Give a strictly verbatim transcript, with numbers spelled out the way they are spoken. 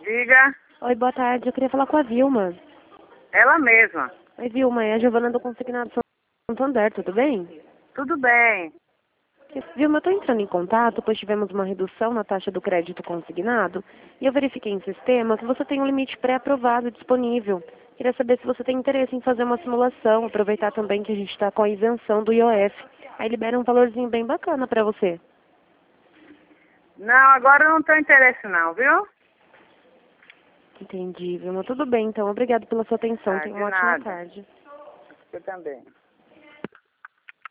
Diga. Oi, boa tarde. Eu queria falar com a Vilma. Ela mesma. Oi, Vilma. É a Giovana do Consignado Santander, tudo bem? Tudo bem. Vilma, eu estou entrando em contato, pois tivemos uma redução na taxa do crédito consignado e eu verifiquei em sistema que você tem um limite pré-aprovado disponível. Queria saber se você tem interesse em fazer uma simulação, aproveitar também que a gente está com a isenção do I O F. Aí libera um valorzinho bem bacana para você. Não, agora eu não tenho interesse não, viu? Entendi, Vilma. Tudo bem, então. Obrigado pela sua atenção. Ah, Tenha de uma ótima nada. tarde. Você também.